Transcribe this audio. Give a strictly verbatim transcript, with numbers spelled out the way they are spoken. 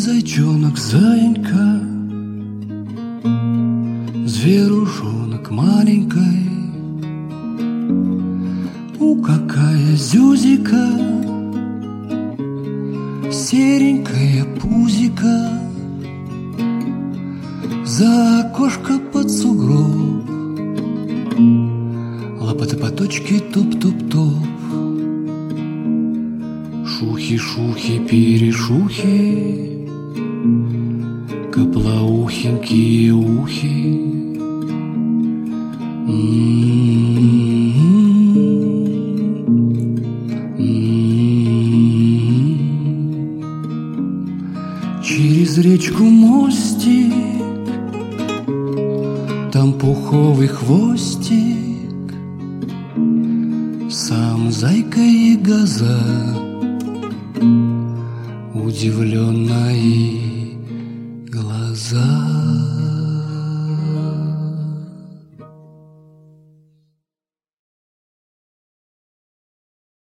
зайчонок, заинька, зверушонок маленькой. У, какая зюзика, серенькая пузика, за окошко под сугроб, лопаты-поточки туп-туп-туп. Шухи-шухи, перешухи, каплоухенькие ухи. Через речку мостик, там пуховый хвостик, сам зайка и газа, удивленные глаза.